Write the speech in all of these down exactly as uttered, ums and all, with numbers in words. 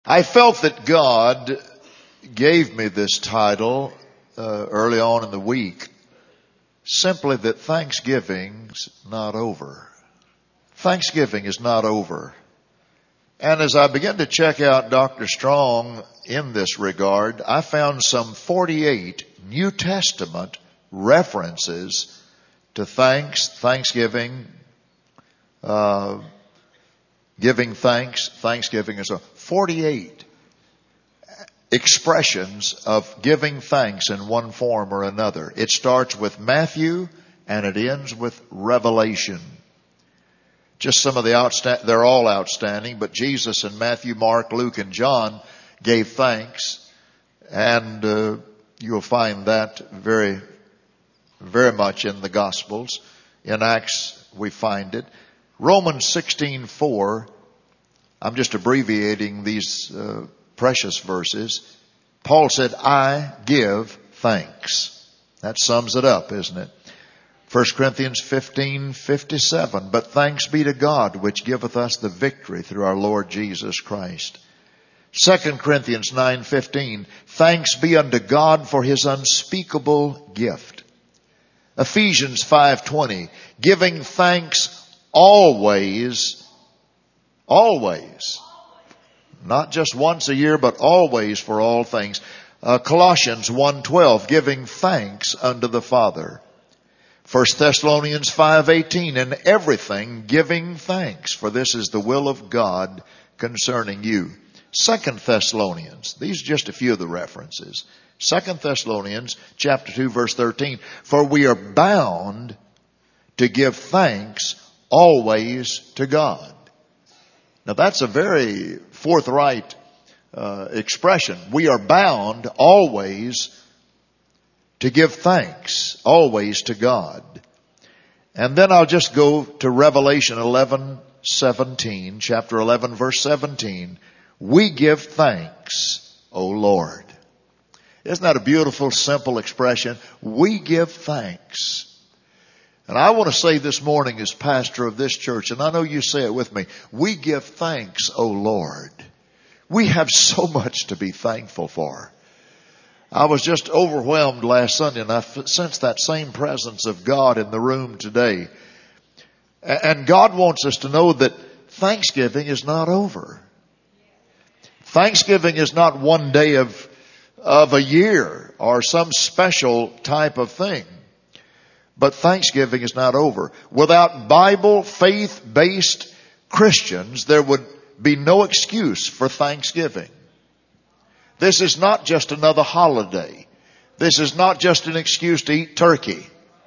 I felt that God gave me this title uh, early on in the week, simply that Thanksgiving's not over. Thanksgiving is not over. And as I began to check out Doctor Strong in this regard, I found some forty-eight New Testament references to thanks, Thanksgiving, uh, giving thanks, Thanksgiving, and so on. forty-eight expressions of giving thanks in one form or another. It starts with Matthew and it ends with Revelation. Just some of the outstanding, they're all outstanding, but Jesus in Matthew, Mark, Luke, and John gave thanks. And uh, you'll find that very, very much in the Gospels. In Acts, we find it. Romans sixteen four, I'm just abbreviating these uh, precious verses. Paul said, I give thanks. That sums it up, isn't it? First Corinthians fifteen fifty-seven, but thanks be to God which giveth us the victory through our Lord Jesus Christ. Second Corinthians nine fifteen, thanks be unto God for his unspeakable gift. Ephesians five twenty, giving thanks always, always, not just once a year, but always for all things. Uh, Colossians one twelve, giving thanks unto the Father. First Thessalonians five eighteen, in everything giving thanks, for this is the will of God concerning you. Second Thessalonians, these are just a few of the references. Second Thessalonians chapter two verse thirteen, for we are bound to give thanks always to God. Now that's a very forthright uh, expression. We are bound always to give thanks, always to God. And then I'll just go to Revelation eleven seventeen, chapter eleven verse seventeen. We give thanks, O Lord. Isn't that a beautiful, simple expression? We give thanks. And I want to say this morning as pastor of this church, and I know you say it with me, we give thanks, O Lord. We have so much to be thankful for. I was just overwhelmed last Sunday and I sensed that same presence of God in the room today. And God wants us to know that Thanksgiving is not over. Thanksgiving is not one day of, of a year or some special type of thing. But Thanksgiving is not over. Without Bible, faith-based Christians, there would be no excuse for Thanksgiving. This is not just another holiday. This is not just an excuse to eat turkey.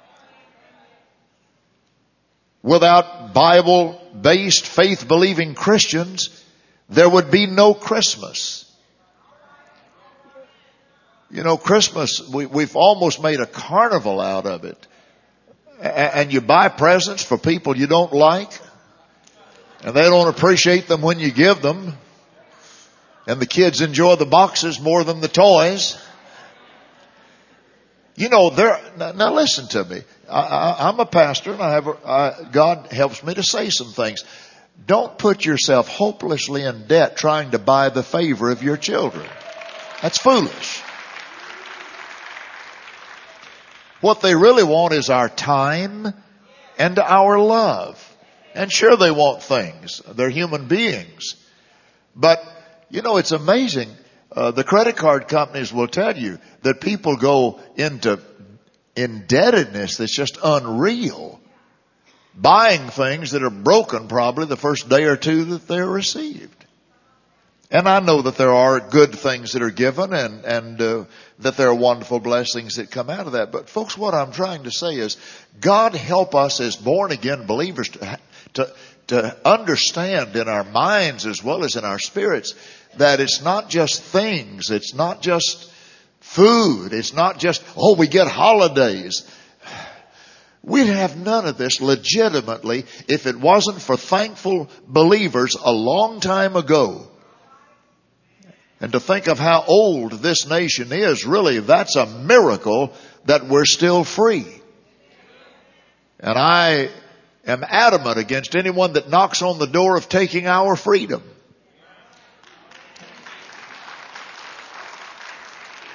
Without Bible-based, faith-believing Christians, there would be no Christmas. You know, Christmas, we, we've almost made a carnival out of it. And you buy presents for people you don't like, and they don't appreciate them when you give them. And the kids enjoy the boxes more than the toys. You know, there. Now, now listen to me. I, I, I'm a pastor, and I have. A, I, God helps me to say some things. Don't put yourself hopelessly in debt trying to buy the favor of your children. That's foolish. What they really want is our time and our love. And sure, they want things. They're human beings. But you know, it's amazing. Uh, the credit card companies will tell you that people go into indebtedness that's just unreal. Buying things that are broken probably the first day or two that they're received. And I know that there are good things that are given and, and uh, that there are wonderful blessings that come out of that. But folks, what I'm trying to say is God help us as born again believers to, to to understand in our minds as well as in our spirits that it's not just things, it's not just food, it's not just, oh, we get holidays. We'd have none of this legitimately if it wasn't for thankful believers a long time ago. And to think of how old this nation is, really, that's a miracle that we're still free. And I am adamant against anyone that knocks on the door of taking our freedom.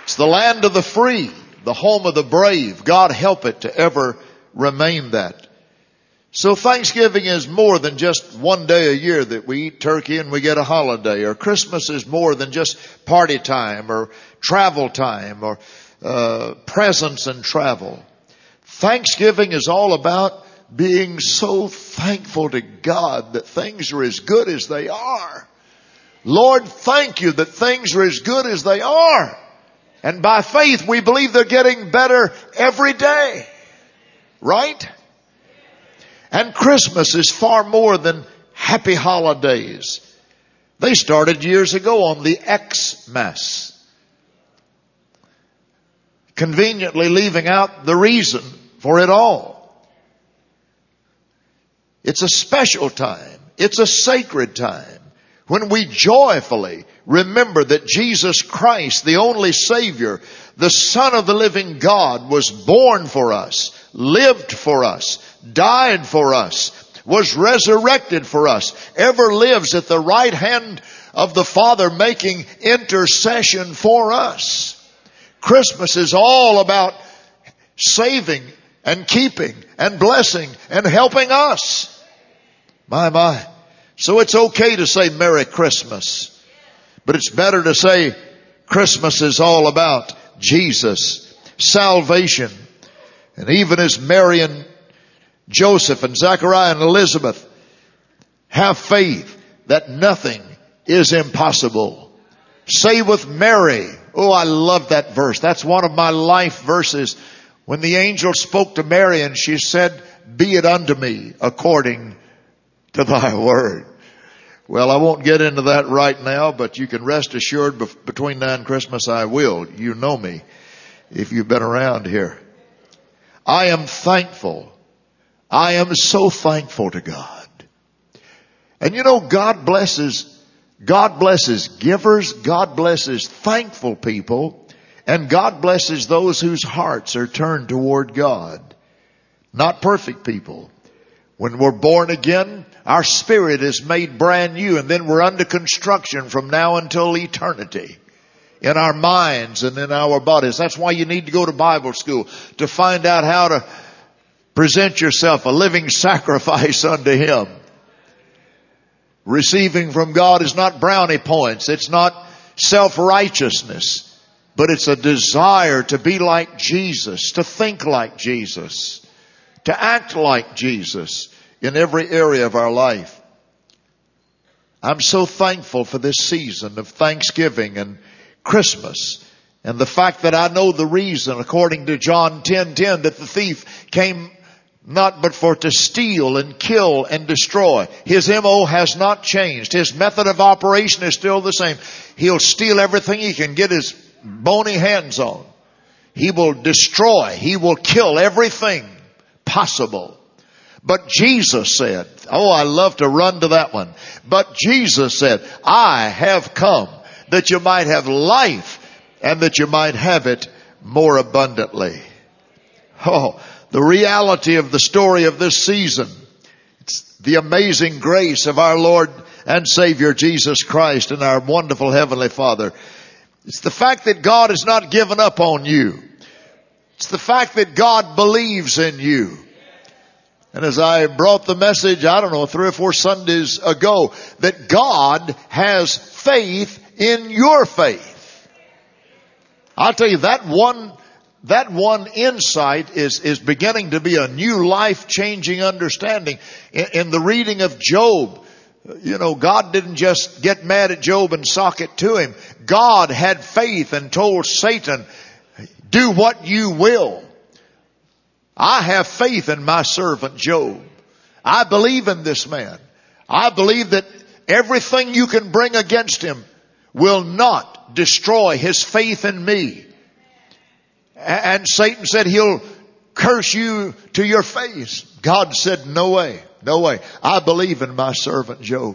It's the land of the free, the home of the brave. God help it to ever remain that. So Thanksgiving is more than just one day a year that we eat turkey and we get a holiday. Or Christmas is more than just party time or travel time or uh, presents and travel. Thanksgiving is all about being so thankful to God that things are as good as they are. Lord, thank you that things are as good as they are. And by faith, we believe they're getting better every day. Right? And Christmas is far more than happy holidays. They started years ago on the Xmas, conveniently leaving out the reason for it all. It's a special time. It's a sacred time when we joyfully remember that Jesus Christ, the only Savior, the Son of the living God, was born for us, lived for us, died for us, was resurrected for us, ever lives at the right hand of the Father making intercession for us. Christmas is all about saving and keeping and blessing and helping us. My, my. So it's okay to say Merry Christmas, but it's better to say Christmas is all about Jesus, salvation. And even as Mary and Joseph and Zechariah and Elizabeth have faith that nothing is impossible. Say with Mary, oh, I love that verse. That's one of my life verses. When the angel spoke to Mary and she said, be it unto me according to thy word. Well, I won't get into that right now, but you can rest assured between now and Christmas I will. You know me if you've been around here. I am thankful. I am so thankful to God. And you know, God blesses, God blesses givers, God blesses thankful people, and God blesses those whose hearts are turned toward God. Not perfect people. When we're born again, our spirit is made brand new, and then we're under construction from now until eternity in our minds and in our bodies. That's why you need to go to Bible school, to find out how to present yourself a living sacrifice unto Him. Receiving from God is not brownie points. It's not self-righteousness, but it's a desire to be like Jesus, to think like Jesus, to act like Jesus in every area of our life. I'm so thankful for this season of Thanksgiving and Christmas, and the fact that I know the reason, according to John ten ten, that the thief came not but for to steal and kill and destroy. His M O has not changed. His method of operation is still the same. He'll steal everything he can get his bony hands on. He will destroy. He will kill everything possible. But Jesus said, oh, I love to run to that one. But Jesus said, I have come that you might have life and that you might have it more abundantly. Oh, the reality of the story of this season. It's the amazing grace of our Lord and Savior Jesus Christ and our wonderful Heavenly Father. It's the fact that God has not given up on you. It's the fact that God believes in you. And as I brought the message, I don't know, three or four Sundays ago, that God has faith in your faith. I'll tell you, that one, that one insight is, is beginning to be a new life-changing understanding. In, in the reading of Job, you know, God didn't just get mad at Job and sock it to him. God had faith and told Satan, do what you will. I have faith in my servant Job. I believe in this man. I believe that everything you can bring against him will not destroy his faith in me. And Satan said he'll curse you to your face. God said, no way, no way. I believe in my servant Job.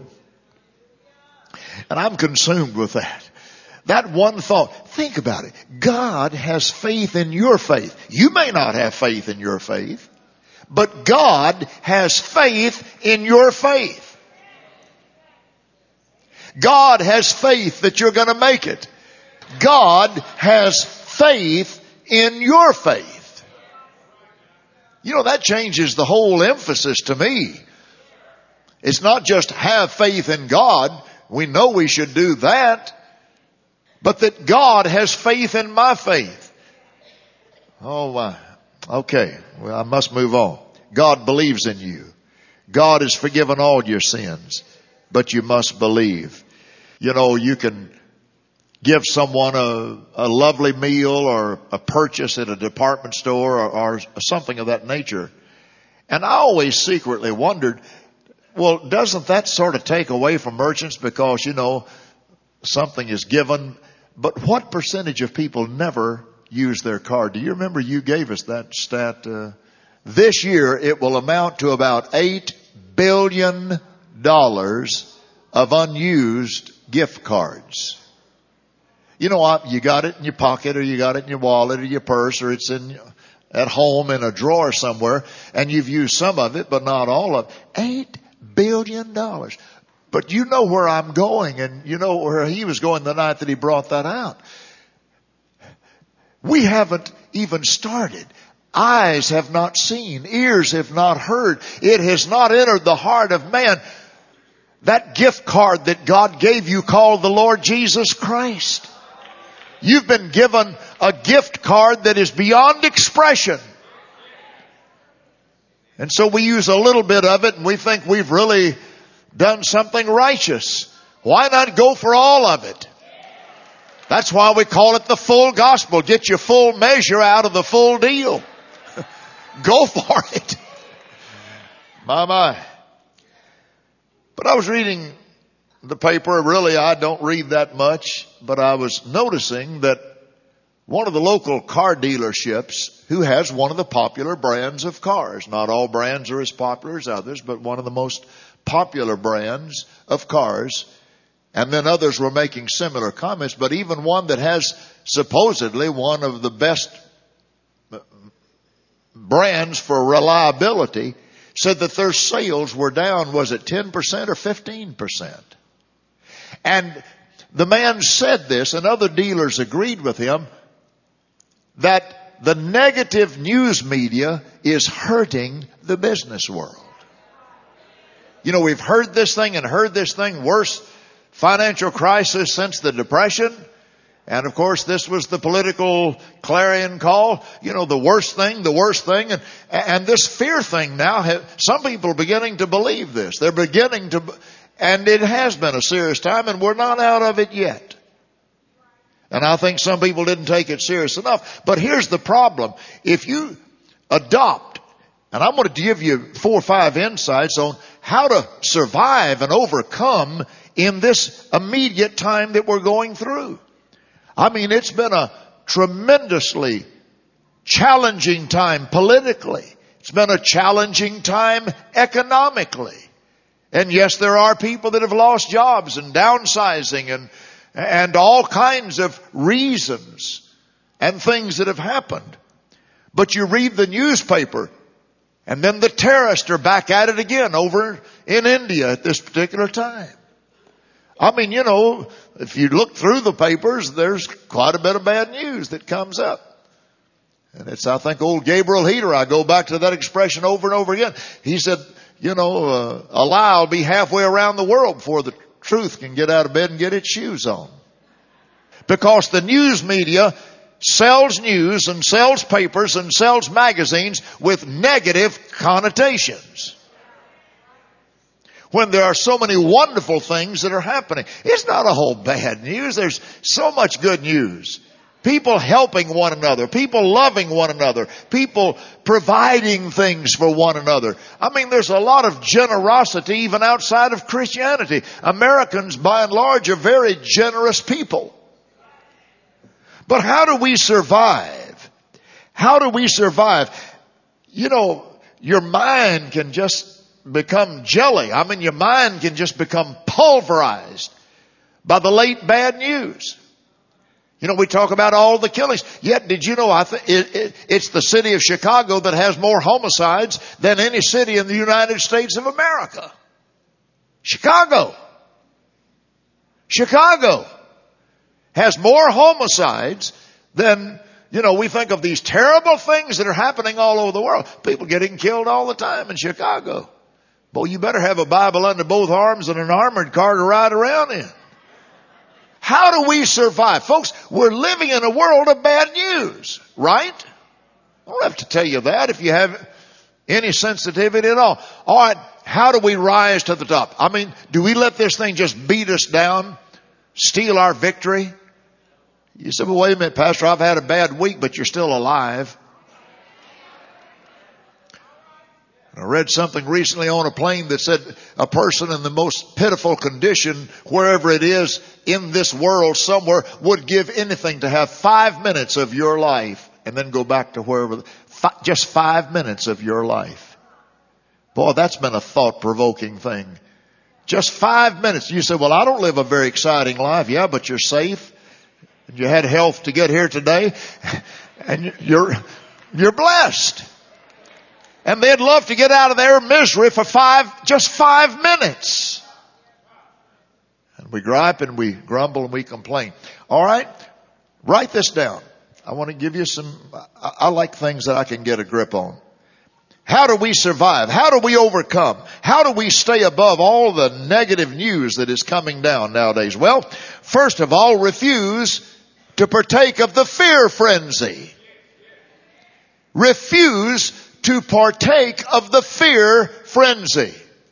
And I'm consumed with that. That one thought, think about it. God has faith in your faith. You may not have faith in your faith, but God has faith in your faith. God has faith that you're going to make it. God has faith in your faith. You know, that changes the whole emphasis to me. It's not just have faith in God. We know we should do that. But that God has faith in my faith. Oh my. Okay. Well, I must move on. God believes in you. God has forgiven all your sins. But you must believe. You know, you can give someone a, a lovely meal or a purchase at a department store or, or something of that nature. And I always secretly wondered, well, doesn't that sort of take away from merchants because, you know, something is given? But what percentage of people never use their card? Do you remember you gave us that stat? Uh, this year it will amount to about eight billion dollars of unused gift cards. You know, you got it in your pocket or you got it in your wallet or your purse or it's in at home in a drawer somewhere and you've used some of it but not all of it. Eight billion dollars. But you know where I'm going and you know where he was going the night that he brought that out. We haven't even started. Eyes have not seen. Ears have not heard. It has not entered the heart of man. That gift card that God gave you called the Lord Jesus Christ. You've been given a gift card that is beyond expression. And so we use a little bit of it and we think we've really done something righteous. Why not go for all of it? That's why we call it the full gospel. Get your full measure out of the full deal. Go for it. My, my. But I was reading the paper. Really, I don't read that much. But I was noticing that one of the local car dealerships who has one of the popular brands of cars. Not all brands are as popular as others, but one of the most popular brands of cars. And then others were making similar comments. But even one that has supposedly one of the best brands for reliability said that their sales were down, was it ten percent or fifteen percent? And the man said this, and other dealers agreed with him, that the negative news media is hurting the business world. You know, we've heard this thing and heard this thing, worst financial crisis since the Depression. And of course, this was the political clarion call. You know, the worst thing, the worst thing. And, and this fear thing now, have, some people are beginning to believe this. They're beginning to, and it has been a serious time and we're not out of it yet. And I think some people didn't take it serious enough. But here's the problem. If you adopt, and I'm going to give you four or five insights on how to survive and overcome in this immediate time that we're going through. I mean, it's been a tremendously challenging time politically. It's been a challenging time economically. And yes, there are people that have lost jobs and downsizing and, and all kinds of reasons and things that have happened. But you read the newspaper and then the terrorists are back at it again over in India at this particular time. I mean, you know, if you look through the papers, there's quite a bit of bad news that comes up. And it's, I think, old Gabriel Heater. I go back to that expression over and over again. He said, you know, uh, a lie will be halfway around the world before the truth can get out of bed and get its shoes on. Because the news media sells news and sells papers and sells magazines with negative connotations. When there are so many wonderful things that are happening. It's not a whole bad news. There's so much good news. People helping one another. People loving one another. People providing things for one another. I mean, there's a lot of generosity even outside of Christianity. Americans, by and large, are very generous people. But how do we survive? How do we survive? You know, your mind can just become jelly. I mean, your mind can just become pulverized by the late bad news. You know, we talk about all the killings. Yet, did you know, I th- it, it, it's the city of Chicago that has more homicides than any city in the United States of America. Chicago. Chicago has more homicides then, you know, we think of these terrible things that are happening all over the world. People getting killed all the time in Chicago. Boy, you better have a Bible under both arms and an armored car to ride around in. How do we survive? Folks, we're living in a world of bad news, right? I don't have to tell you that if you have any sensitivity at all. All right, how do we rise to the top? I mean, do we let this thing just beat us down, steal our victory? You said, well, wait a minute, Pastor, I've had a bad week, but you're still alive. I read something recently on a plane that said a person in the most pitiful condition, wherever it is in this world somewhere, would give anything to have five minutes of your life and then go back to wherever, just five minutes of your life. Boy, that's been a thought-provoking thing. Just five minutes. You say, well, I don't live a very exciting life. Yeah, but you're safe. And you had health to get here today. And you're, you're blessed. And they'd love to get out of their misery for five, just five minutes. And we gripe and we grumble and we complain. All right? Write this down. I want to give you some, I, I like things that I can get a grip on. How do we survive? How do we overcome? How do we stay above all the negative news that is coming down nowadays? Well, first of all, refuse to partake of the fear frenzy. Refuse to partake of the fear frenzy.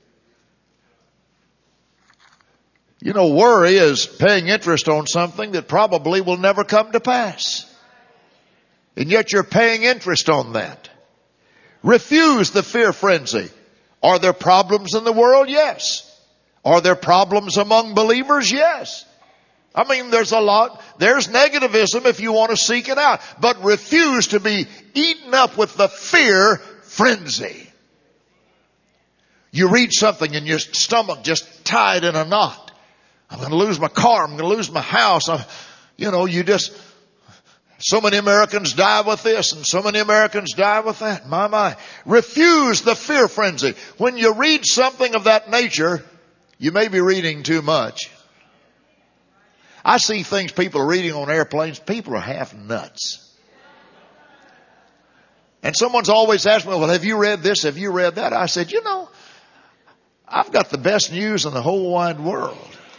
You know, worry is paying interest on something that probably will never come to pass. And yet you're paying interest on that. Refuse the fear frenzy. Are there problems in the world? Yes. Are there problems among believers? Yes. I mean, there's a lot. There's negativism if you want to seek it out. But refuse to be eaten up with the fear frenzy. You read something and your stomach just tied in a knot. I'm going to lose my car. I'm going to lose my house. I'm, you know, you just, so many Americans die with this and so many Americans die with that. My, my. Refuse the fear frenzy. When you read something of that nature, you may be reading too much. I see things people are reading on airplanes. People are half nuts. And someone's always asked me, well, have you read this? Have you read that? I said, you know, I've got the best news in the whole wide world.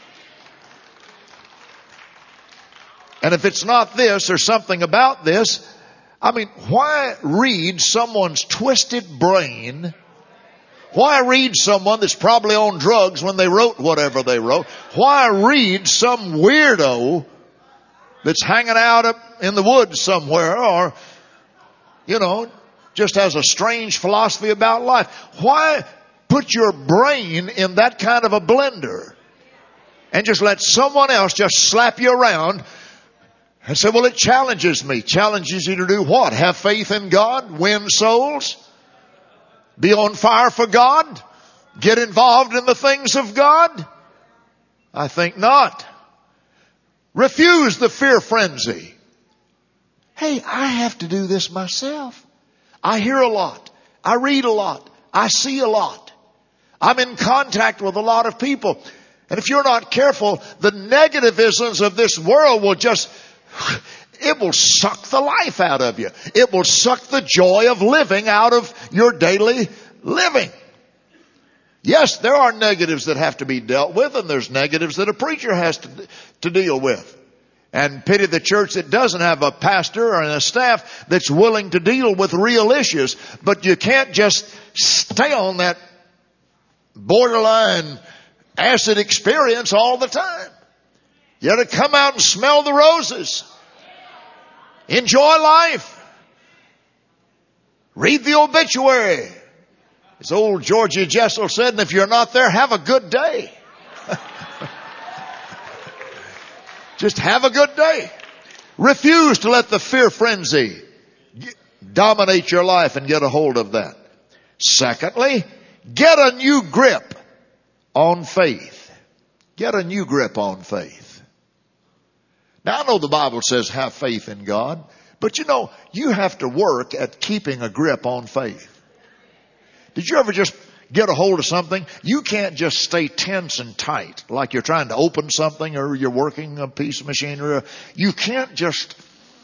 And if it's not this or something about this, I mean, why read someone's twisted brain? Why read someone that's probably on drugs when they wrote whatever they wrote? Why read some weirdo that's hanging out up in the woods somewhere or, you know, just has a strange philosophy about life? Why put your brain in that kind of a blender and just let someone else just slap you around and say, well, it challenges me. Challenges you to do what? Have faith in God? Win souls? Be on fire for God? Get involved in the things of God? I think not. Refuse the fear frenzy. Hey, I have to do this myself. I hear a lot. I read a lot. I see a lot. I'm in contact with a lot of people. And if you're not careful, the negativisms of this world will just, it will suck the life out of you. It will suck the joy of living out of your daily living. Yes, there are negatives that have to be dealt with, and there's negatives that a preacher has to, to deal with. And pity the church that doesn't have a pastor and a staff that's willing to deal with real issues. But you can't just stay on that borderline acid experience all the time. You got to come out and smell the roses. Enjoy life. Read the obituary. As old Georgie Jessel said, and if you're not there, have a good day. Just have a good day. Refuse to let the fear frenzy dominate your life and get a hold of that. Secondly, get a new grip on faith. Get a new grip on faith. Now, I know the Bible says have faith in God, but you know, you have to work at keeping a grip on faith. Did you ever just get a hold of something? You can't just stay tense and tight like you're trying to open something or you're working a piece of machinery. You can't just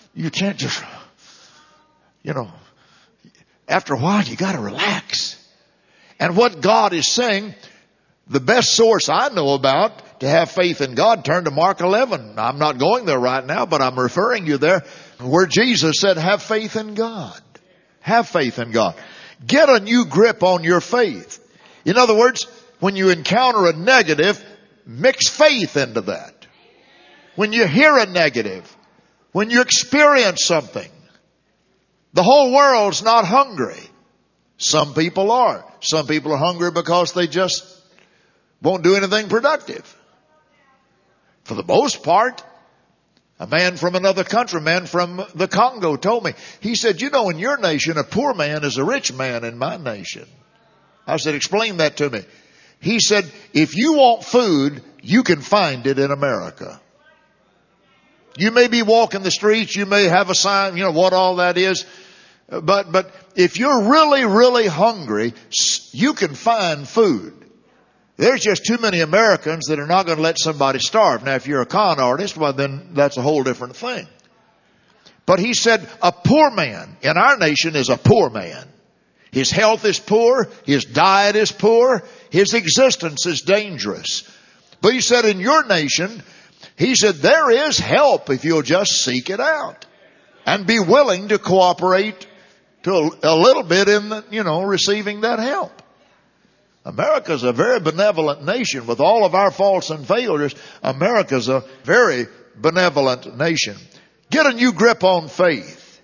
you can't just, you know, after a while you got to relax. And what God is saying, the best source I know about to have faith in God, turn to Mark eleven. I'm not going there right now, but I'm referring you there where Jesus said, have faith in God. Have faith in God. Get a new grip on your faith. In other words, when you encounter a negative, mix faith into that. When you hear a negative, when you experience something, the whole world's not hungry. Some people are. Some people are hungry because they just won't do anything productive. For the most part, a man from another country, a man from the Congo told me, he said, you know, in your nation, a poor man is a rich man in my nation. I said, explain that to me. He said, if you want food, you can find it in America. You may be walking the streets, you may have a sign, you know, what all that is. But, but if you're really, really hungry, you can find food. There's just too many Americans that are not going to let somebody starve. Now, if you're a con artist, well, then that's a whole different thing. But he said, a poor man in our nation is a poor man. His health is poor. His diet is poor. His existence is dangerous. But he said, in your nation, he said, there is help if you'll just seek it out and be willing to cooperate to a, a little bit in, the, you know, receiving that help. America's a very benevolent nation. With all of our faults and failures, America's a very benevolent nation. Get a new grip on faith.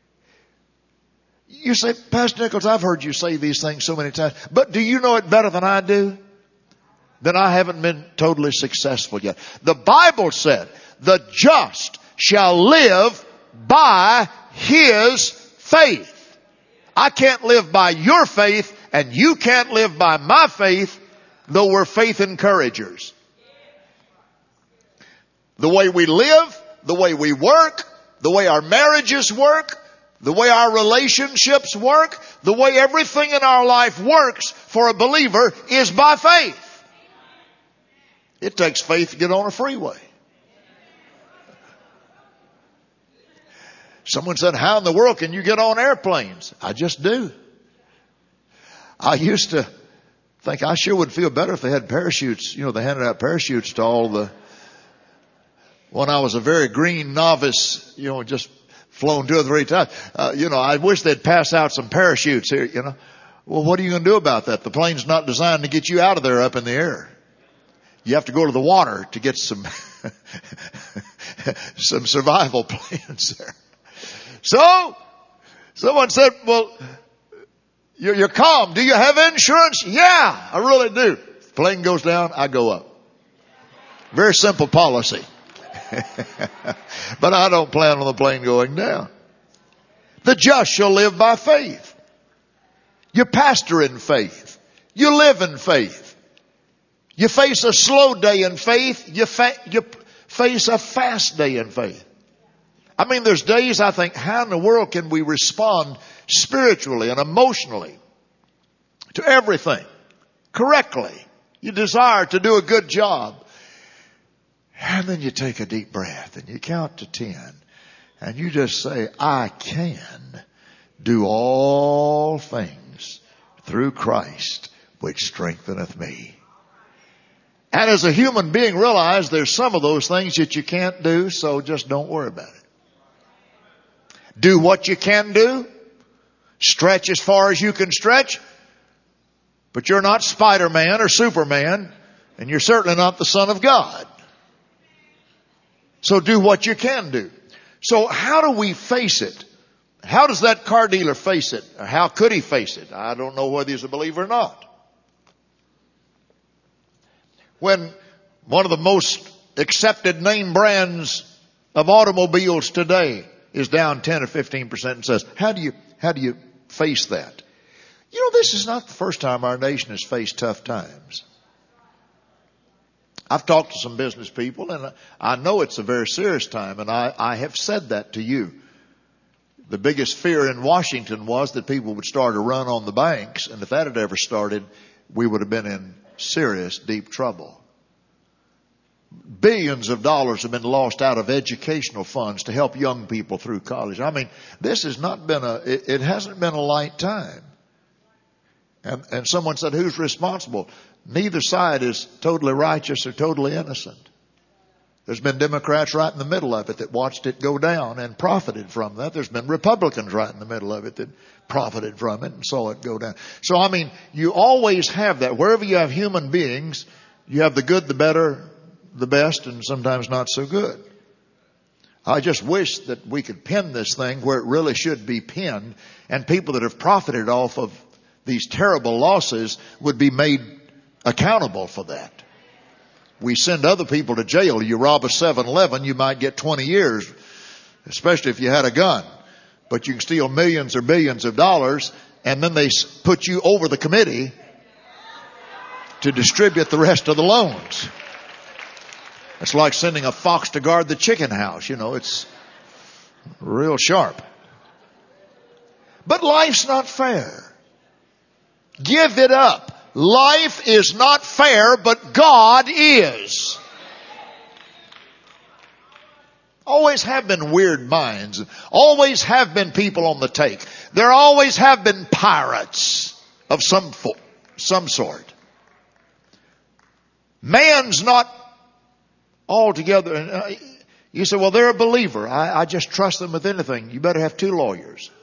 You say, Pastor Nichols, I've heard you say these things so many times, but do you know it better than I do? Then I haven't been totally successful yet. The Bible said, the just shall live by his faith. I can't live by your faith, and you can't live by my faith, though we're faith encouragers. The way we live, the way we work, the way our marriages work, the way our relationships work, the way everything in our life works for a believer is by faith. It takes faith to get on a freeway. Someone said, how in the world can you get on airplanes? I just do. I used to think I sure would feel better if they had parachutes. You know, they handed out parachutes to all the, when I was a very green novice, you know, just flown two or three times. Uh, you know, I wish they'd pass out some parachutes here, you know. Well, what are you going to do about that? The plane's not designed to get you out of there up in the air. You have to go to the water to get some, some survival plans there. So, someone said, well, you're, you're calm. Do you have insurance? Yeah, I really do. If the plane goes down, I go up. Very simple policy. But I don't plan on the plane going down. The just shall live by faith. You pastor in faith. You live in faith. You face a slow day in faith. You, fa- you face a fast day in faith. I mean, there's days I think, how in the world can we respond spiritually and emotionally to everything correctly? You desire to do a good job. And then you take a deep breath and you count to ten. And you just say, I can do all things through Christ, which strengtheneth me. And as a human being, realize there's some of those things that you can't do, so just don't worry about it. Do what you can do. Stretch as far as you can stretch. But you're not Spider-Man or Superman, and you're certainly not the Son of God. So do what you can do. So how do we face it? How does that car dealer face it? Or how could he face it? I don't know whether he's a believer or not. When one of the most accepted name brands of automobiles today is down ten or fifteen percent and says, how do you, how do you face that? You know, this is not the first time our nation has faced tough times. I've talked to some business people, and I know it's a very serious time, and I, I have said that to you. The biggest fear in Washington was that people would start a run on the banks, and if that had ever started, we would have been in serious, deep trouble. Billions of dollars have been lost out of educational funds to help young people through college. I mean, this has not been a, it, it hasn't been a light time. And, and someone said, who's responsible? Neither side is totally righteous or totally innocent. There's been Democrats right in the middle of it that watched it go down and profited from that. There's been Republicans right in the middle of it that profited from it and saw it go down. So, I mean, you always have that. Wherever you have human beings, you have the good, the better, the best, and sometimes not so good. I just wish that we could pin this thing where it really should be pinned, and people that have profited off of these terrible losses would be made accountable for that. We send other people to jail. You rob a seven eleven, you might get twenty years, especially if you had a gun. But you can steal millions or billions of dollars, and then they put you over the committee to distribute the rest of the loans. It's like sending a fox to guard the chicken house. You know, it's real sharp. But life's not fair. Give it up. Life is not fair, but God is. Always have been weird minds. Always have been people on the take. There always have been pirates of some fo- some sort. Man's not altogether. You say, well, they're a believer. I, I just trust them with anything. You better have two lawyers.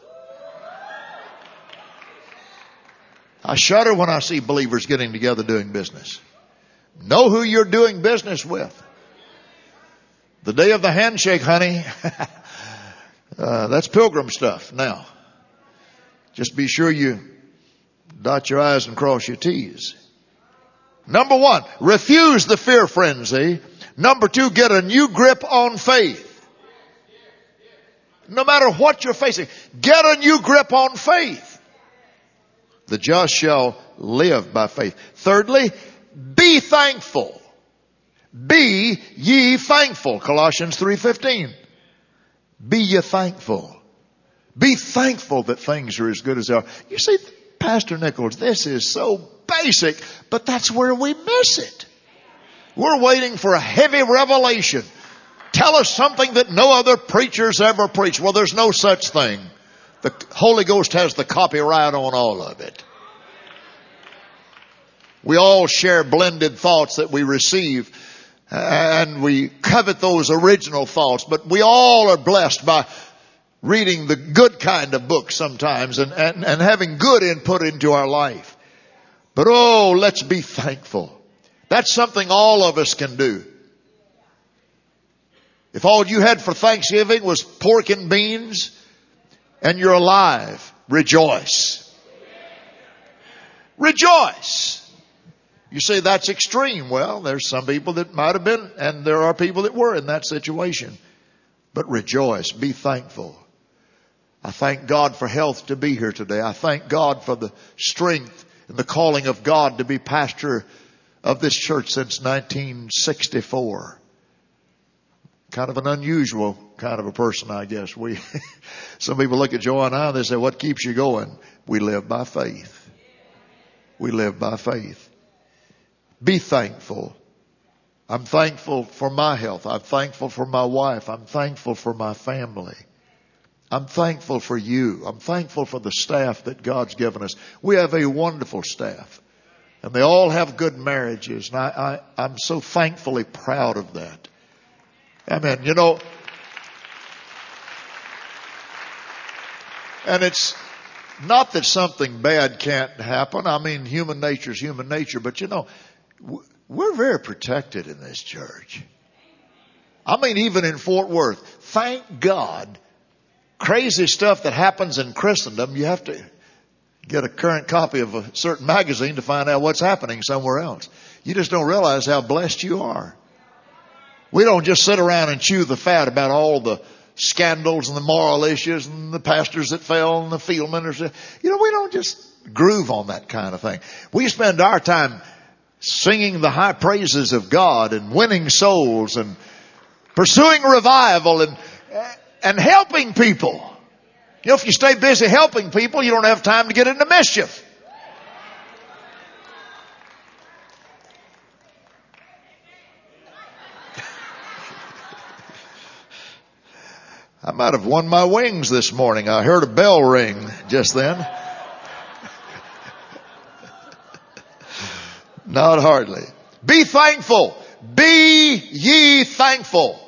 I shudder when I see believers getting together doing business. Know who you're doing business with. The day of the handshake, honey. uh, that's pilgrim stuff now. Just be sure you dot your I's and cross your T's. Number one, refuse the fear frenzy. Number two, get a new grip on faith. No matter what you're facing, get a new grip on faith. The just shall live by faith. Thirdly, be thankful. Be ye thankful. Colossians three fifteen. Be ye thankful. Be thankful that things are as good as they are. You see, Pastor Nichols, this is so basic, but that's where we miss it. We're waiting for a heavy revelation. Tell us something that no other preachers ever preached. Well, there's no such thing. The Holy Ghost has the copyright on all of it. We all share blended thoughts that we receive, and we covet those original thoughts, but we all are blessed by reading the good kind of books sometimes and, and, and having good input into our life. But oh, let's be thankful. That's something all of us can do. If all you had for Thanksgiving was pork and beans, and you're alive, rejoice. Rejoice. You say that's extreme. Well, there's some people that might have been, and there are people that were in that situation. But rejoice. Be thankful. I thank God for health to be here today. I thank God for the strength and the calling of God to be pastor of this church since nineteen sixty-four. Kind of an unusual kind of a person, I guess. We, some people look at Joe and I, they say, what keeps you going? We live by faith. We live by faith. Be thankful. I'm thankful for my health. I'm thankful for my wife. I'm thankful for my family. I'm thankful for you. I'm thankful for the staff that God's given us. We have a wonderful staff. And they all have good marriages. And I, I, I'm so thankfully proud of that. Amen. You know, and it's not that something bad can't happen. I mean, human nature is human nature. But, you know, we're very protected in this church. I mean, even in Fort Worth, thank God, crazy stuff that happens in Christendom, you have to get a current copy of a certain magazine to find out what's happening somewhere else. You just don't realize how blessed you are. We don't just sit around and chew the fat about all the scandals and the moral issues and the pastors that fell and the field ministers. You know, we don't just groove on that kind of thing. We spend our time singing the high praises of God and winning souls and pursuing revival and, and helping people. You know, if you stay busy helping people, you don't have time to get into mischief. I might have won my wings this morning. I heard a bell ring just then. Not hardly. Be thankful. Be ye thankful.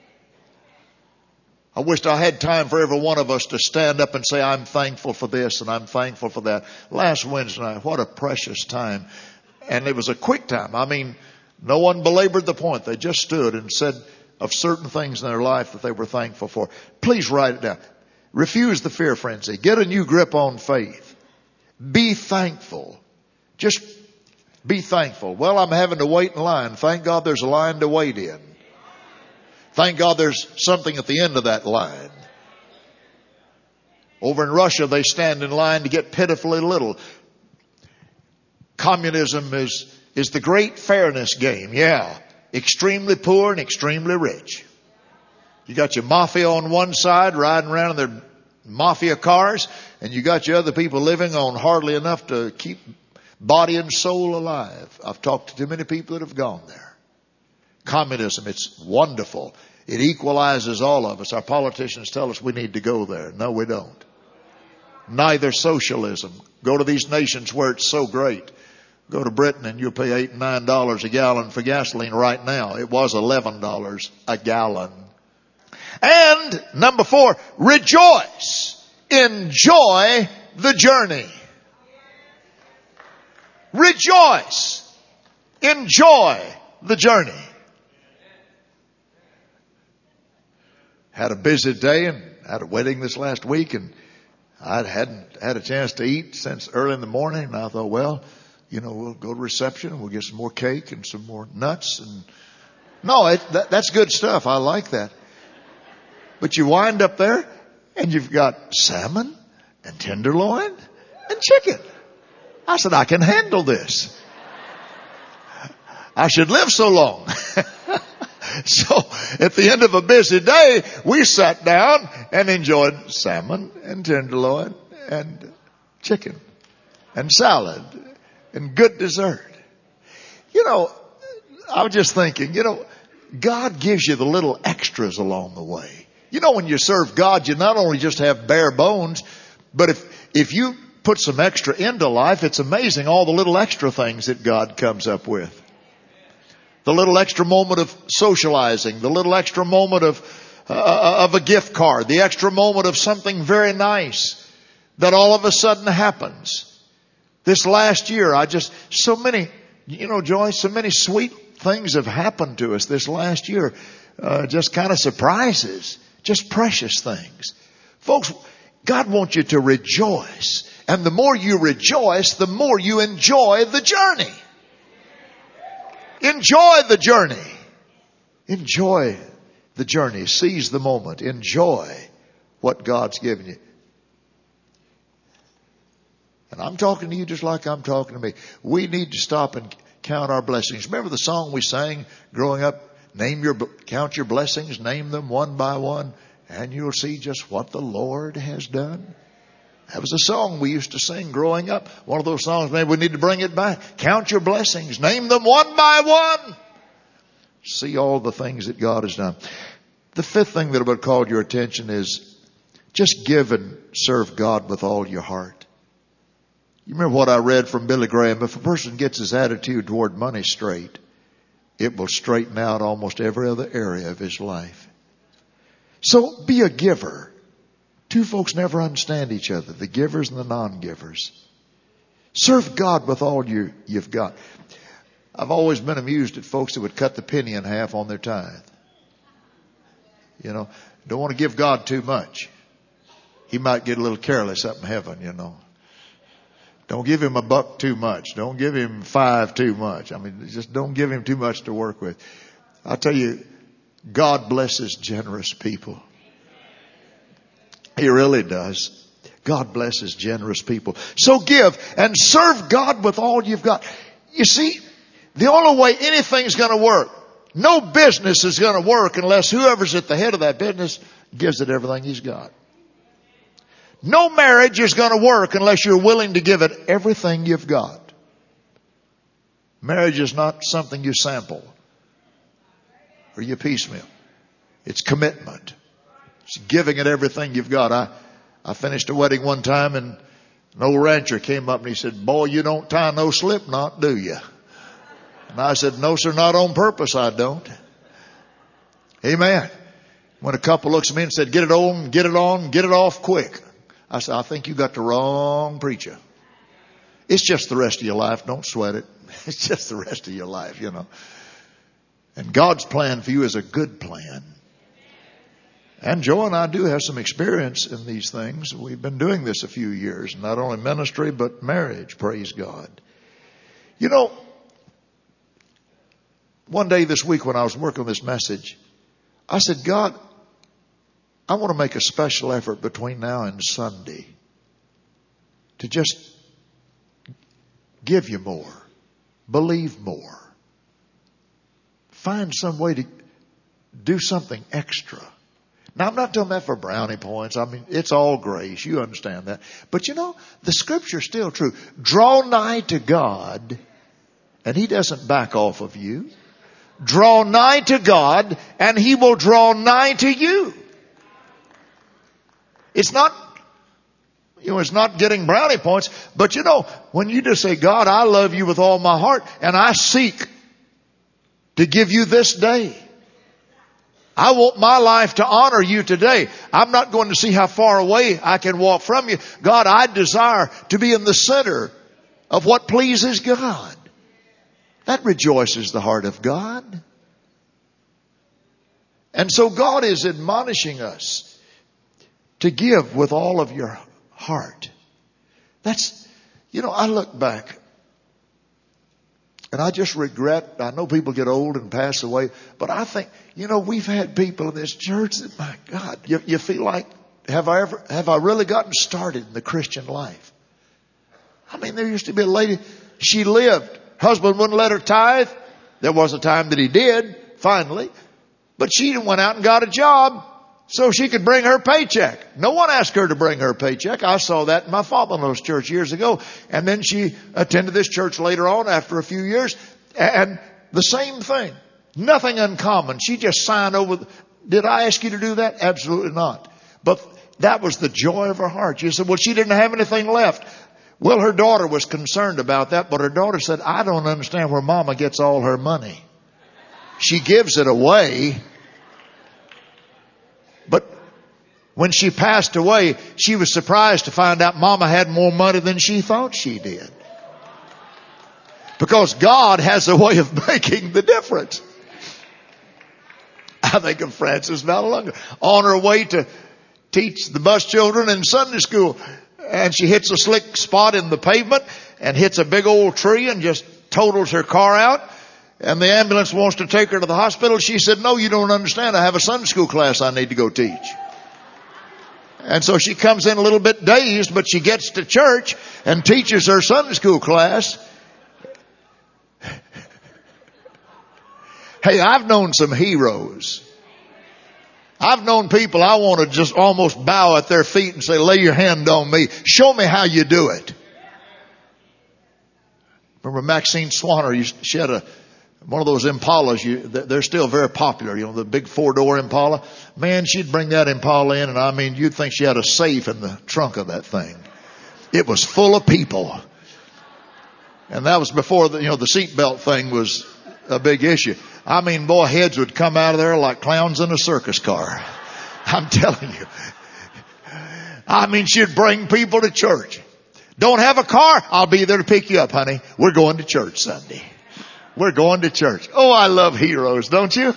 I wished I had time for every one of us to stand up and say, I'm thankful for this and I'm thankful for that. Last Wednesday night, what a precious time. And it was a quick time. I mean, no one belabored the point. They just stood and said of certain things in their life that they were thankful for. Please write it down. Refuse the fear frenzy. Get a new grip on faith. Be thankful. Just be thankful. Well, I'm having to wait in line. Thank God there's a line to wait in. Thank God there's something at the end of that line. Over in Russia, they stand in line to get pitifully little. Communism is, is the great fairness game. Yeah. Extremely poor and extremely rich. You got your mafia on one side riding around in their mafia cars, and you got your other people living on hardly enough to keep body and soul alive. I've talked to too many people that have gone there. Communism, it's wonderful. It equalizes all of us. Our politicians tell us we need to go there. No, we don't. Neither socialism. Go to these nations where it's so great. Go to Britain and you'll pay eight and nine dollars a gallon for gasoline right now. It was eleven dollars a gallon. And number four, rejoice. Enjoy the journey. Rejoice. Enjoy the journey. Had a busy day and had a wedding this last week, and I hadn't had a chance to eat since early in the morning. And I thought, well, you know, we'll go to reception and we'll get some more cake and some more nuts. And no, it, that, that's good stuff. I like that. But you wind up there and you've got salmon and tenderloin and chicken. I said, I can handle this. I should live so long. So at the end of a busy day, we sat down and enjoyed salmon and tenderloin and chicken and salad and good dessert. You know, I was just thinking, you know, God gives you the little extras along the way. You know, when you serve God, you not only just have bare bones, but if, if you put some extra into life, it's amazing all the little extra things that God comes up with. The little extra moment of socializing, the little extra moment of, uh, of a gift card, the extra moment of something very nice that all of a sudden happens. This last year, I just, so many, you know, Joyce, so many sweet things have happened to us this last year. Uh, just kind of surprises, just precious things. Folks, God wants you to rejoice. And the more you rejoice, the more you enjoy the journey. Enjoy the journey. Enjoy the journey. Seize the moment. Enjoy what God's given you. And I'm talking to you just like I'm talking to me. We need to stop and count our blessings. Remember the song we sang growing up? Name your, count your blessings, name them one by one, and you'll see just what the Lord has done. That was a song we used to sing growing up. One of those songs, maybe we need to bring it back. Count your blessings. Name them one by one. See all the things that God has done. The fifth thing that would call your attention is just give and serve God with all your heart. You remember what I read from Billy Graham? If a person gets his attitude toward money straight, it will straighten out almost every other area of his life. So be a giver. Two folks never understand each other, the givers and the non-givers. Serve God with all you, you've got. I've always been amused at folks that would cut the penny in half on their tithe. You know, don't want to give God too much. He might get a little careless up in heaven, you know. Don't give him a buck too much. Don't give him five too much. I mean, just don't give him too much to work with. I'll tell you, God blesses generous people. He really does. God blesses generous people. So give and serve God with all you've got. You see, the only way anything's going to work, no business is going to work unless whoever's at the head of that business gives it everything he's got. No marriage is going to work unless you're willing to give it everything you've got. Marriage is not something you sample or you piecemeal. It's commitment. It's giving it everything you've got. I, I finished a wedding one time and an old rancher came up and he said, boy, you don't tie no slip knot, do you? And I said, no, sir, not on purpose, I don't. Amen. When a couple looks at me and said, get it on, get it on, get it off quick. I said, I think you got the wrong preacher. It's just the rest of your life. Don't sweat it. It's just the rest of your life, you know. And God's plan for you is a good plan. And Joe and I do have some experience in these things. We've been doing this a few years, not only ministry, but marriage. Praise God. You know, one day this week when I was working on this message, I said, God, I want to make a special effort between now and Sunday to just give you more, believe more, find some way to do something extra. Now, I'm not doing that for brownie points. I mean, it's all grace. You understand that. But you know, the scripture's still true. Draw nigh to God, and He doesn't back off of you. Draw nigh to God, and He will draw nigh to you. It's not, you know, it's not getting brownie points. But you know, when you just say, God, I love you with all my heart, and I seek to give you this day. I want my life to honor you today. I'm not going to see how far away I can walk from you. God, I desire to be in the center of what pleases God. That rejoices the heart of God. And so God is admonishing us to give with all of your heart. That's, you know, I look back and I just regret, I know people get old and pass away, but I think, you know, we've had people in this church that, my God, you, you feel like, have I ever, have I really gotten started in the Christian life? I mean, there used to be a lady, she lived, husband wouldn't let her tithe. There was a time that he did, finally, but she went out and got a job so she could bring her paycheck. No one asked her to bring her paycheck. I saw that in my father-in-law's church years ago. And then she attended this church later on after a few years. And the same thing. Nothing uncommon. She just signed over. Did I ask you to do that? Absolutely not. But that was the joy of her heart. You said, well, she didn't have anything left. Well, her daughter was concerned about that. But her daughter said, I don't understand where Mama gets all her money. She gives it away. But when she passed away, she was surprised to find out Mama had more money than she thought she did. Because God has a way of making the difference. I think of Frances Vallelonga on her way to teach the bus children in Sunday school. And she hits a slick spot in the pavement and hits a big old tree and just totals her car out. And the ambulance wants to take her to the hospital. She said, no, you don't understand. I have a Sunday school class I need to go teach. And so she comes in a little bit dazed, but she gets to church and teaches her Sunday school class. Hey, I've known some heroes. I've known people I want to just almost bow at their feet and say, lay your hand on me. Show me how you do it. Remember Maxine Swanner, she had a one of those Impalas, you, they're still very popular, you know, the big four-door Impala. Man, she'd bring that Impala in, and I mean, you'd think she had a safe in the trunk of that thing. It was full of people. And that was before the, you know, the seatbelt thing was a big issue. I mean, boy, heads would come out of there like clowns in a circus car. I'm telling you. I mean, she'd bring people to church. Don't have a car? I'll be there to pick you up, honey. We're going to church Sunday. We're going to church. Oh, I love heroes, don't you?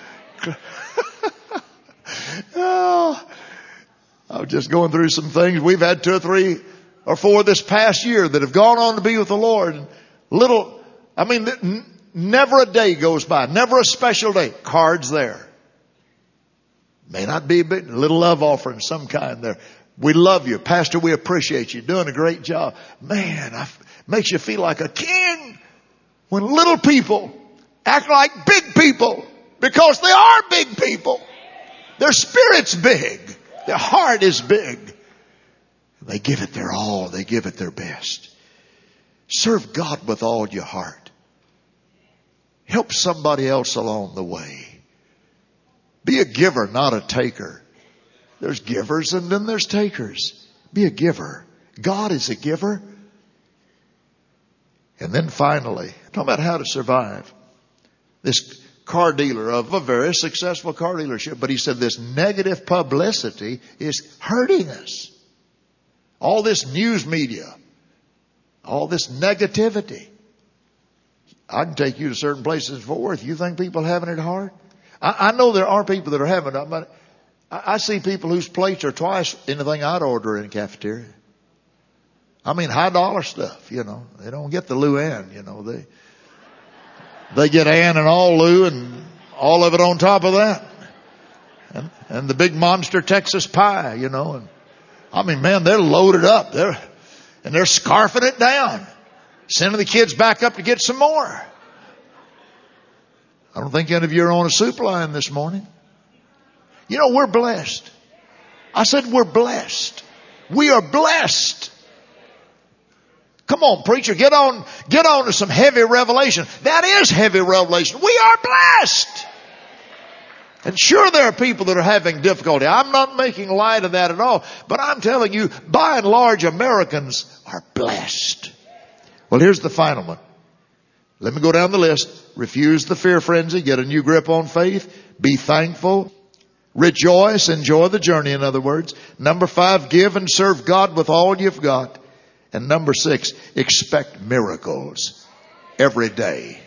Oh, I was just going through some things. We've had two or three or four this past year that have gone on to be with the Lord. Little, I mean, n- never a day goes by, never a special day. Cards there. May not be a big, little love offering, some kind there. We love you. Pastor, we appreciate you. Doing a great job. Man, I, makes you feel like a king. When little people act like big people, because they are big people. Their spirit's big. Their heart is big. They give it their all. They give it their best. Serve God with all your heart. Help somebody else along the way. Be a giver, not a taker. There's givers and then there's takers. Be a giver. God is a giver. And then finally, talking about how to survive. This car dealer of a very successful car dealership, but he said this negative publicity is hurting us. All this news media, all this negativity. I can take you to certain places in Fort Worth. You think people are having it hard? I, I know there are people that are having it, but I, I see people whose plates are twice anything I'd order in the cafeteria. I mean, high dollar stuff, you know. They don't get the Luann, you know. They, they get Ann and all Lou and all of it on top of that. And, and the big monster Texas pie, you know. And I mean, man, they're loaded up. They're, and they're scarfing it down. Sending the kids back up to get some more. I don't think any of you are on a soup line this morning. You know, we're blessed. I said we're blessed. We are blessed. Come on, preacher, get on, get on to some heavy revelation. That is heavy revelation. We are blessed. And sure, there are people that are having difficulty. I'm not making light of that at all. But I'm telling you, by and large, Americans are blessed. Well, here's the final one. Let me go down the list. Refuse the fear frenzy. Get a new grip on faith. Be thankful. Rejoice. Enjoy the journey, in other words. Number five, give and serve God with all you've got. And number six, expect miracles every day.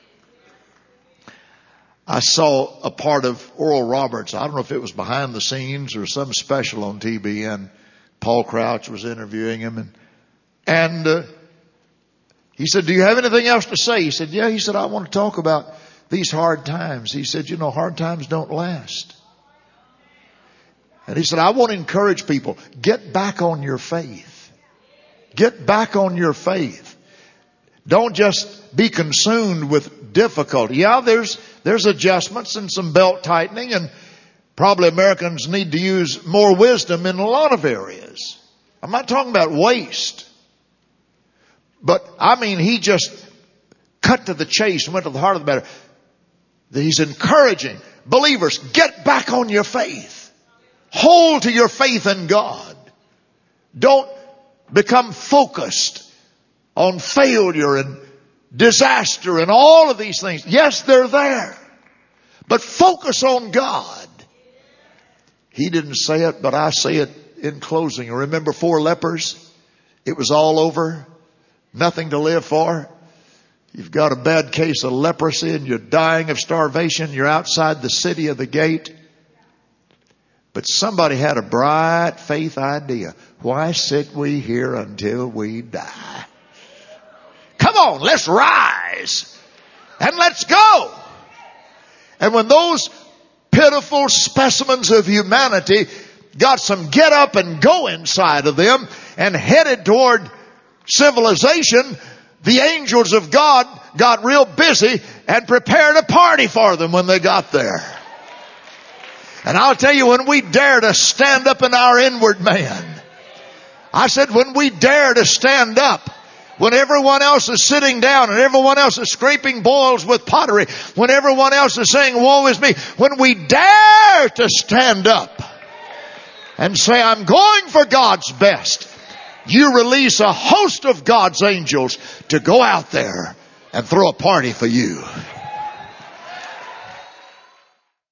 I saw a part of Oral Roberts. I don't know if it was behind the scenes or some special on T B N. Paul Crouch was interviewing him. And, and uh, he said, do you have anything else to say? He said, yeah. He said, I want to talk about these hard times. He said, you know, hard times don't last. And he said, I want to encourage people, get back on your faith. Get back on your faith. Don't just be consumed with difficulty. Yeah, there's, there's adjustments and some belt tightening, and probably Americans need to use more wisdom in a lot of areas. I'm not talking about waste. But I mean, he just cut to the chase and went to the heart of the matter. He's encouraging believers, get back on your faith. Hold to your faith in God. Don't become focused on failure and disaster and all of these things. Yes, they're there. But focus on God. He didn't say it, but I say it in closing. Remember four lepers? It was all over. Nothing to live for. You've got a bad case of leprosy and you're dying of starvation. You're outside the city of the gate. But somebody had a bright faith idea. Why sit we here until we die? Come on, let's rise and let's go. And when those pitiful specimens of humanity got some get up and go inside of them and headed toward civilization, the angels of God got real busy and prepared a party for them when they got there. And I'll tell you, when we dare to stand up in our inward man, I said when we dare to stand up, when everyone else is sitting down and everyone else is scraping boils with pottery, when everyone else is saying, woe is me, when we dare to stand up and say, I'm going for God's best, you release a host of God's angels to go out there and throw a party for you.